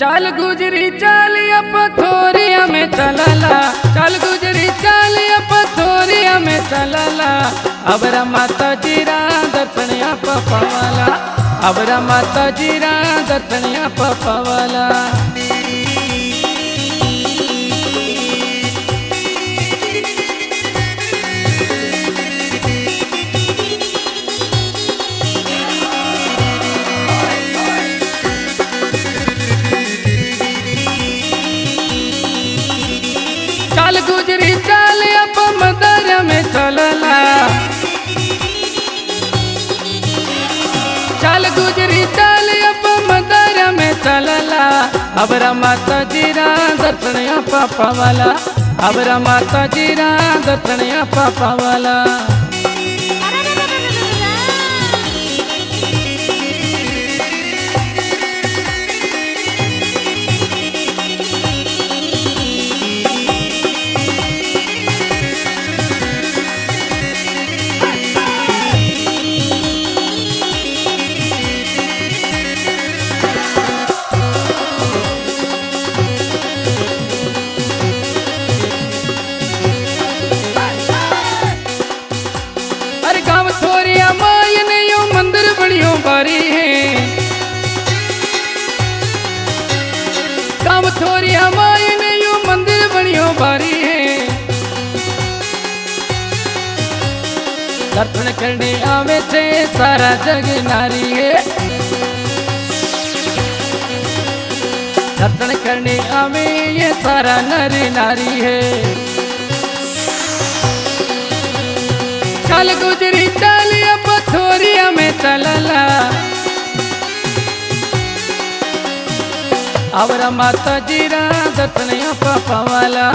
चाल गुजरी चालिया पथोरिया में चलला, चाल गुजरी चालिया पथोरिया में चलला। अबरा माता जीरा दर्शनिया पवाला, अबरा माता जीरा दर्शनिया पवाला। चाल गुजरी चालिया मदर में चलला, चाल गुजरी चालिया मदर में चलला। अबरा माता जीरा दर्शनिया पवाला, अबरा माता जीरा दर्शनिया पवाला। बारी है गाँव थोरिया माई ने यू मंदिर बनियो बारी है। दर्शन करने आवे थे सारा जग नारी है, दर्शन करने आवे ये सारा नर नारी है। चाल गुजरी चालिया पथोरिया में चलला, अबरा माता जीरा दर्शनिया पवाला।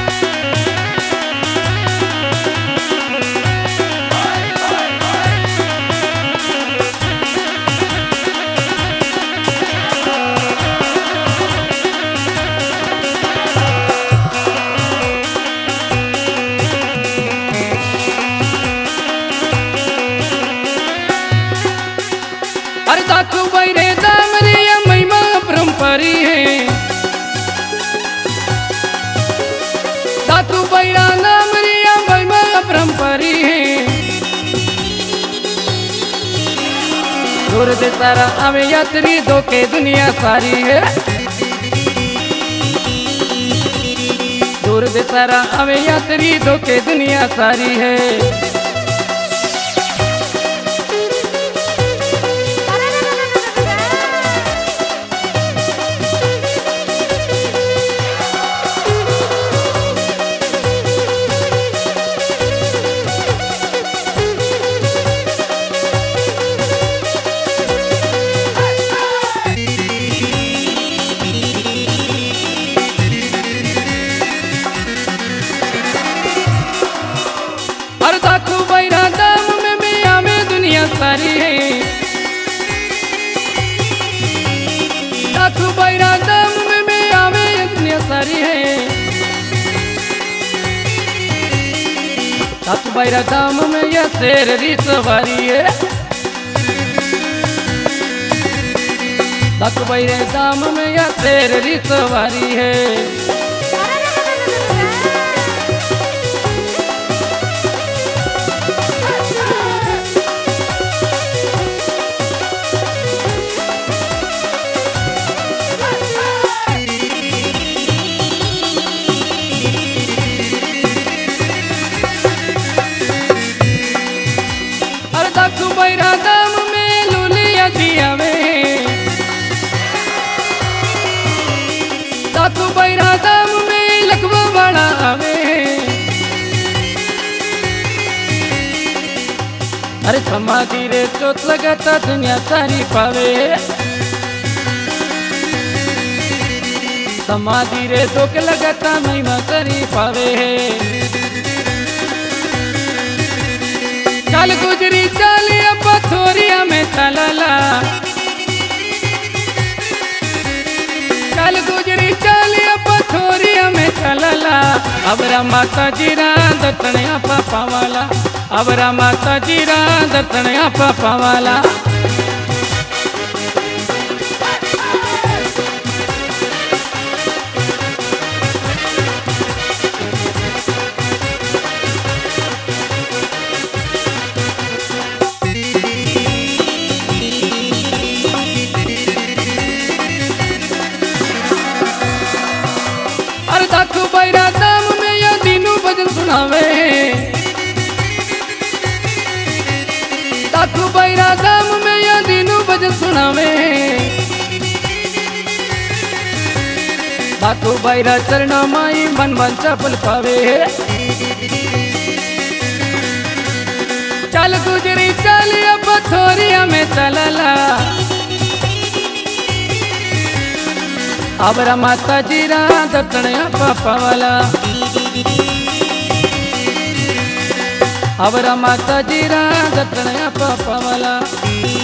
अरे दाखू बैरे दामरिया महिमा परंपरी है, दाखू बैरा दामरिया महिमा परंपरी है। दूर से सारा आवे यात्री धोके दुनिया सारी है, दूर से सारा आवे यात्री धोके दुनिया सारी है। दाखू बैरा दाम में भी आवे दुनिया सारी है, दाखू बैरा दाम में भी आवे दुनिया सारी है। दाखू बैरा दाम में यह शेर री सवारी है, दाखू बैरे दाम में यह शेर री सवारी है। दाखू बैरा दाम में लुलिया जियावे, दाखू बैरा दाम में लखवा बड़ा आवे। अरे समाधि रे चोट लगाता दुनिया सारी पावे, समाधि रे धोख लगाता महिमा सारी पावे। चाल गुजरी चालिया पथोरिया में चलला, चाल गुजरी चालिया पथोरिया में चलला। अबरा माता जीरा दर्शनिया पवाला, अबरा माता जीरा दर्शनिया पवाला। नवे बातू बैरा चरण माई मन बंचा फुल पावे चल गुजरी चलिया पथोरिया में चलला अबरा माता जीरा दर्शनया पापावाला अबरा माता जीरा दर्शनया पापावाला